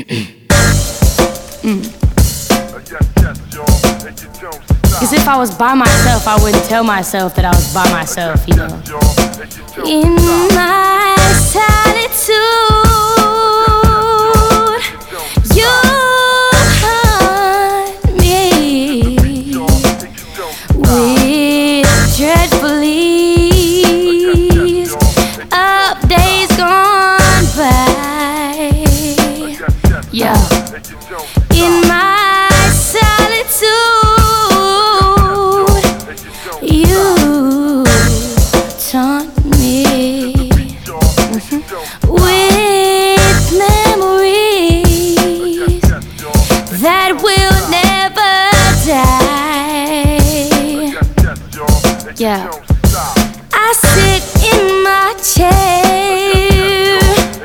Cause if I was by myself, I wouldn't tell myself that I was by myself, you know. In my solitude, you haunt me with dreadful ease of days gone by. Yeah. In my solitude, you taunt me with memories that will never die. Yeah. I sit in my chair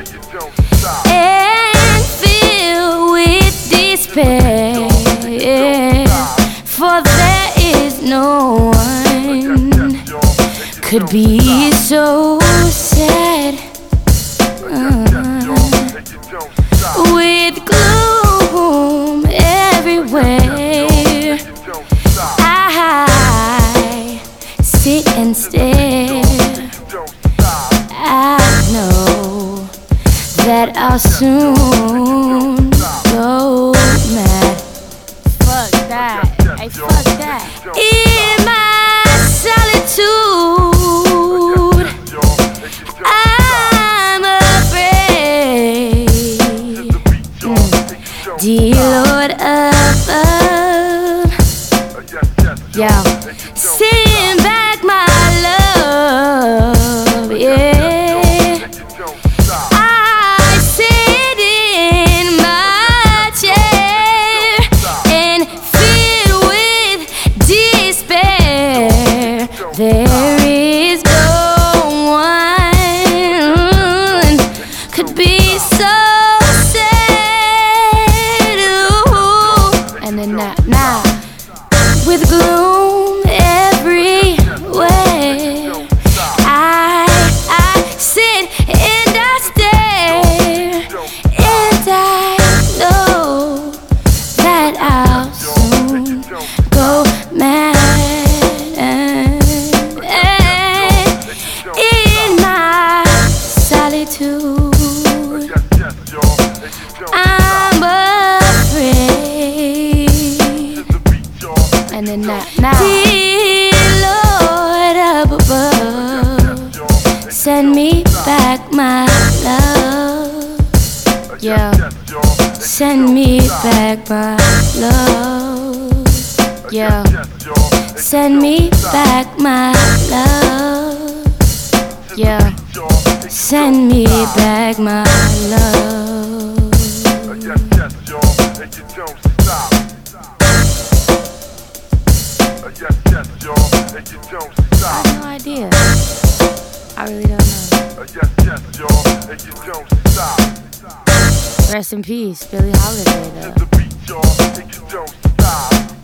and fill with despair, for there is no one could be so sad. With gloom everywhere, I sit and stare. I know that I'll soon go mad. Fuck that. Hey, fuck that. In my solitude, I'm afraid. Dear Lord above, yeah, send back my love, yeah. I sit in my chair and filled with despair. There is no one could be so sad. Ooh. And then now, with gloom everywhere, I sit and I stare, and I know that I'll soon go mad. In my solitude, I'm afraid. And then now, dear Lord up above, send me back my love. Yeah, send me back my love. Yeah, send me back my love. Yeah, send me back my love. I have no idea. I really don't know. Rest in peace, Billie Holiday, though.